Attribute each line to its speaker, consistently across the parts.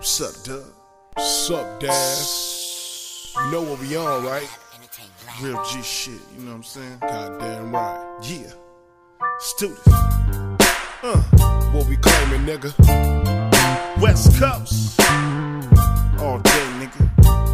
Speaker 1: What's up, Doug? What's up, Dad? You know what we on, right? Real G shit, you know what I'm saying? Goddamn right. Yeah. Let's do this. What we claiming, nigga? West Coast. All day, nigga.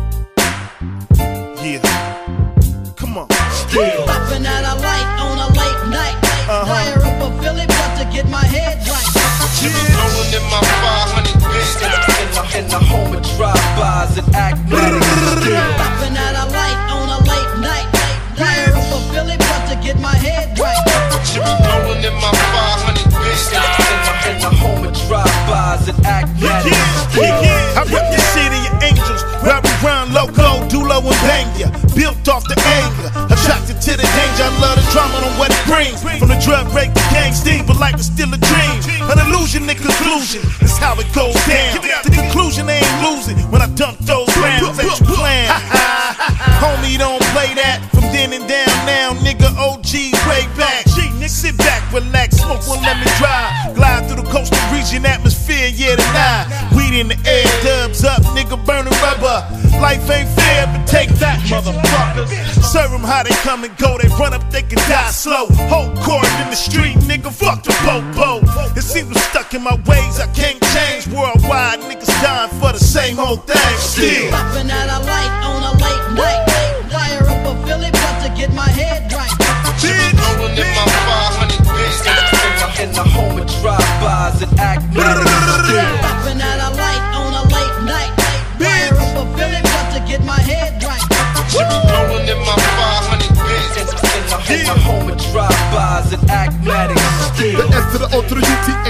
Speaker 1: Yeah. Come on.
Speaker 2: Still popping at a light on a late night. Fire up a Philly, but to get my head right.
Speaker 3: Rolling in my 500 bins in the home of drive-bys and acmatics.
Speaker 2: Still popping at a light on a late night. Fire up a Philly, but to get my head right.
Speaker 3: Rolling in my 500 bins in the home of drive-bys and acmatics.
Speaker 1: I rep the city of angels, where we run loco, dulo and bang ya. Built off the anger, attracted to the danger. I love the drama on what it brings. From the drug break to gang sting, but life is still a dream. An illusion in conclusion is how it goes down. The conclusion they ain't losing when I dump those rounds that you plan. Homie, don't play that. From then and down now, nigga, OG way back. Sit back, relax, smoke one, let me drive. Glide through the coastal region atmosphere, yeah, tonight. Weed in the air, dubs up, nigga, burning rubber. Life ain't fair, but take that, motherfuckers. Serve them how they come and go, they run up, they can die slow. Whole court in the street, nigga, fuck the popo. It seems I'm stuck in my ways, I can't change. Worldwide, niggas dying for the same old thing. Still
Speaker 2: popping at a light on a late night. Fire up a Philly, but to get my head right.
Speaker 3: Rolling in my 500 bins in the home of drive-bys and acmatics.
Speaker 2: Still popping at a light on a late night. Fire up a Philly, but to get my head right.
Speaker 3: Rolling in my 500 bins in the home of drive-bys and acmatics.
Speaker 4: The S to the O to the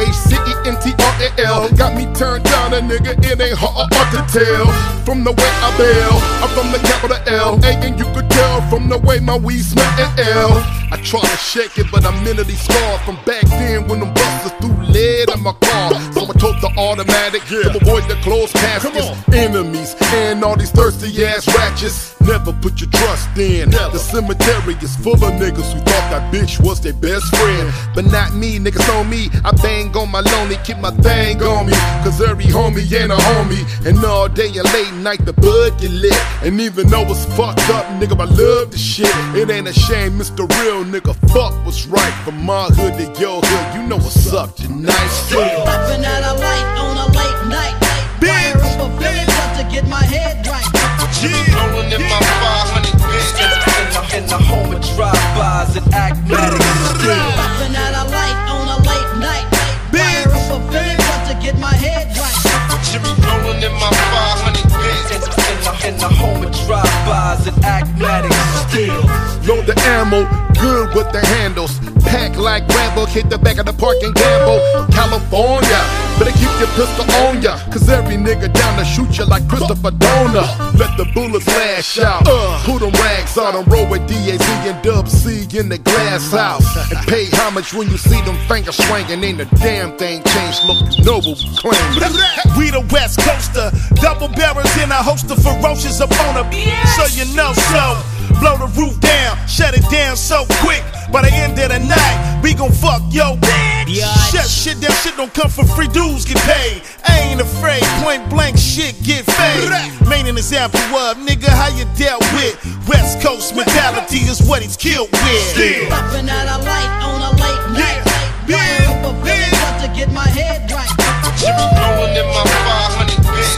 Speaker 4: UTHCENTRAL got me turned down, a nigga, it ain't hard to tell. From the way I bail, I'm from the capital L. And you could tell from the way my weed smell L. I try to shake it, but I'm mentally scarred from back then when them busters threw lead in my car. So I told the automatic to avoid the closed caskets. Enemies and all these thirsty ass ratchets. Never put your trust in. The cemetery is full of niggas who thought that bitch was their best friend. But not me, niggas on me. I bang on my lonely, keep my thing on me. Cause every homie ain't a homie. And all day and late night the bud get lit. And even though it's fucked up, nigga, I love the shit. It ain't a shame, Mr. Real nigga, fuck what's right. From my hood to your hood, you know what's up tonight.
Speaker 2: Still popping at a light on a late night. Fire up a Philly, but to get my head right.
Speaker 3: Rolling in my 500 bins in the home of drive-bys and acmatics.
Speaker 2: Still popping at a light on a late night. Fire up a Philly, but to get my head right.
Speaker 3: Rolling in my 500 bins in the home of drive-bys and acmatics. Still
Speaker 4: Load the ammo, good with the handles. Pack like Rambo, hit the back of the park and gamble. California, better keep your pistol on ya. Cause every nigga down to shoot ya like Christopher Donner. Let the bullets lash out. Put them rags on and roll with DAZ and Dub C in the glass house. And pay homage when you see them fingers swinging. Ain't a damn thing changed, look noble claim.
Speaker 1: we the West Coaster, double barrels in a host of ferocious opponent. So you know so. Blow the roof down, shut it down so quick. By the end of the night, we gon' fuck yo bitch. Shut shit down, shit don't come for free, dudes get paid. I ain't afraid, point blank shit get paid. Main an example of, nigga, how you dealt with. West Coast mentality is what he's killed with.
Speaker 2: Still popping at a light on a late night. Fire up a Philly, but to get my head right.
Speaker 3: Rolling in my 500 bins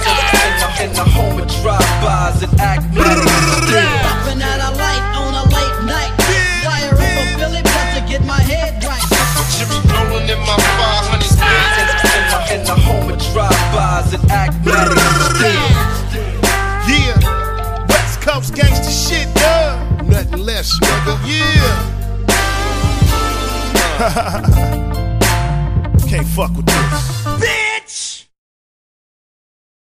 Speaker 3: in the home of drive-bys and acmatics.
Speaker 2: Still popping at a light on a late night. Fire up a Philly, but to get my head right.
Speaker 3: Rolling in my 500 bins in the home of drive-bys and acmatics.
Speaker 1: Yeah, West Coast gangsta shit, dog.
Speaker 4: Nothing less, nigga.
Speaker 1: Yeah. Can't fuck with this.